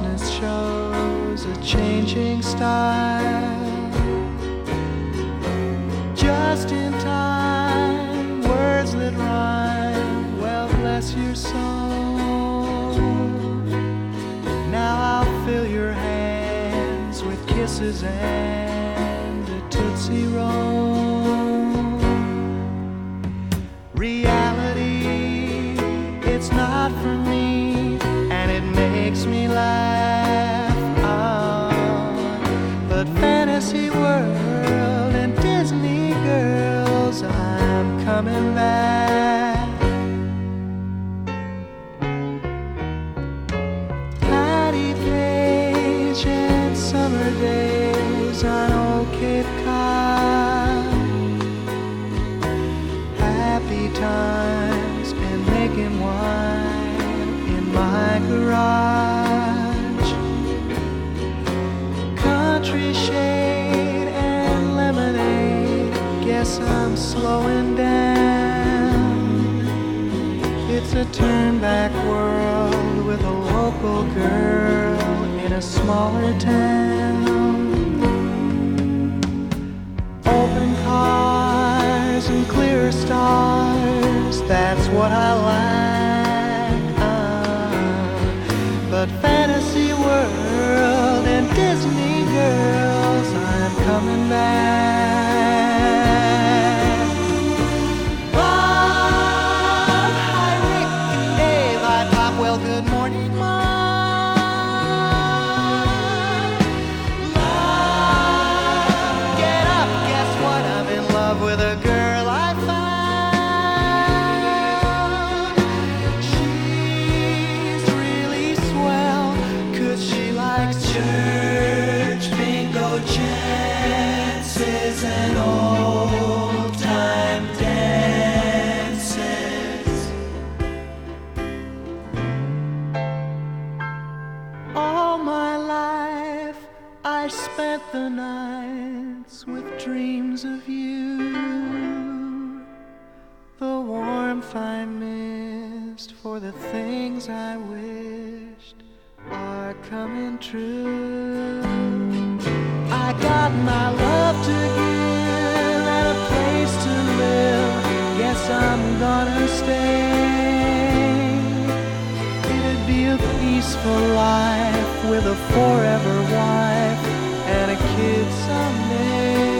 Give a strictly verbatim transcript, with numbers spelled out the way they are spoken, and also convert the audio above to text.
softness shows a changing style. Just in time, words that rhyme, well, bless your soul. Now I'll fill your hands with kisses and a Tootsie Roll. Reality, it's not for me, and it makes me laugh. Oh, but fantasy world and Disney girls, I'm coming back. Patty Page and summer days on old Cape Cod. Happy times and making wine in my garage. Country shade and lemonade, guess I'm slowing down. It's a turn-back world with a local girl in a smaller town. Open cars and clear stars, that's what I like. Uh, but fantasy world and Disney girls, I'm coming back. Bob, hi Rick and Dave, hi Pop, well good morning Mom. Love, get up, guess what, I'm in love with a girl I found. She's really swell, 'cause she likes church, bingo chances, and old time dances. All my life I spent the nights with dreams of you. The warmth I missed for the things I wished are coming true. I got my love to give and a place to live. Guess I'm gonna stay. It'd be a peaceful life with a forever wife and a kid someday.